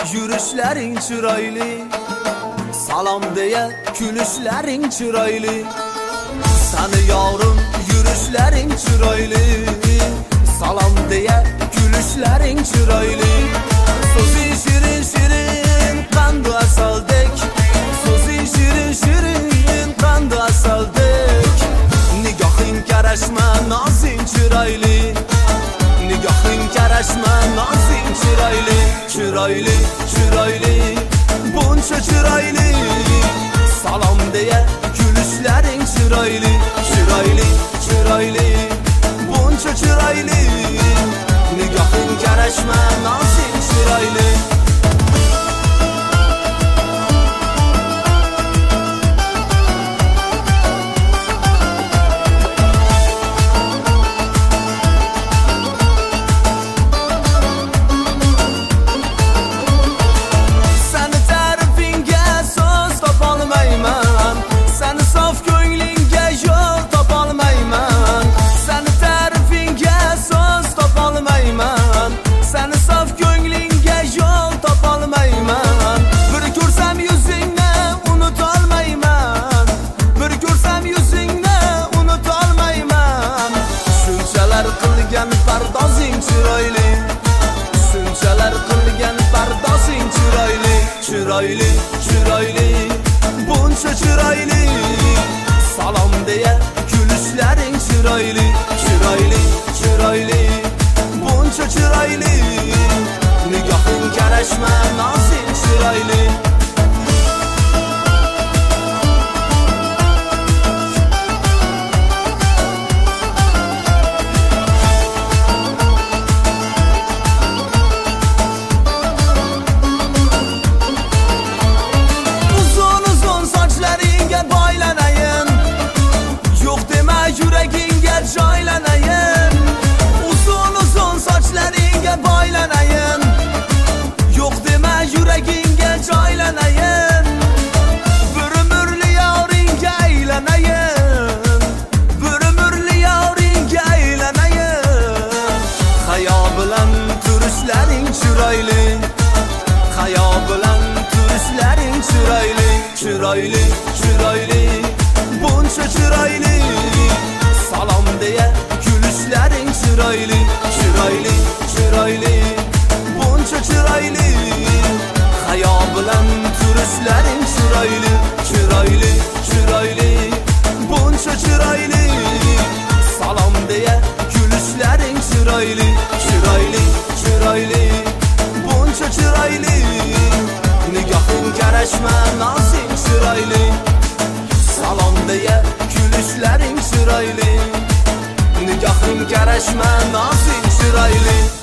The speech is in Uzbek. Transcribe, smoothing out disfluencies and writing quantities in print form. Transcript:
yurişlerin chiroyli, salom deya kulishlerin chiroyli. Sani yorim yurishlerin chiroyli, salom deya kulishlerin chiroyli. So'zing shirin shirin qandu asaldek, so'zing shirin shirin qandu asaldek. Nigohing qarashma nozing chiroyli, nigohing qarashma nozing chiroyli. Chiroyli, chiroyli, buncha chiroyli, salom deya kulishlaring chiroyli. Chiroyli, chiroyli, buncha chiroyli, nigohing qarashma nozing chiroyli. Pardozing chiroyli, shunchalar qilgan pardozing chiroyli. Chiroyli, chiroyli, buncha chiroyli, salom deya kulishlaring chiroyli. Chiroyli, chiroyli, buncha chiroyli, nigohing qarashma nozing chiroyli. Yuragingga joylanayin, uzun sochlaringga boylanayin. Yo'q dema yuragingga joylanayin, bir umrli yoringga aylanayin, bir umrli yoringga aylanayin. Hayo bilan turishlaring chiroyli, hayo bilan turishlaring chiroyli. Chiroyli, chiroyli, buncha chiroyli, salom deya kulishlaring chiroyli. Chiroyli, chiroyli, buncha chiroyli, hayo bilan turishlaring chiroyli. Chiroyli, chiroyli, buncha chiroyli, salom deya kulishlaring chiroyli. Chiroyli, chiroyli, buncha chiroyli, nigohing qarashma nozing chiroyli. Salom deya kulishlaring chiroyli, nigohing qarashma nozing chiroyli.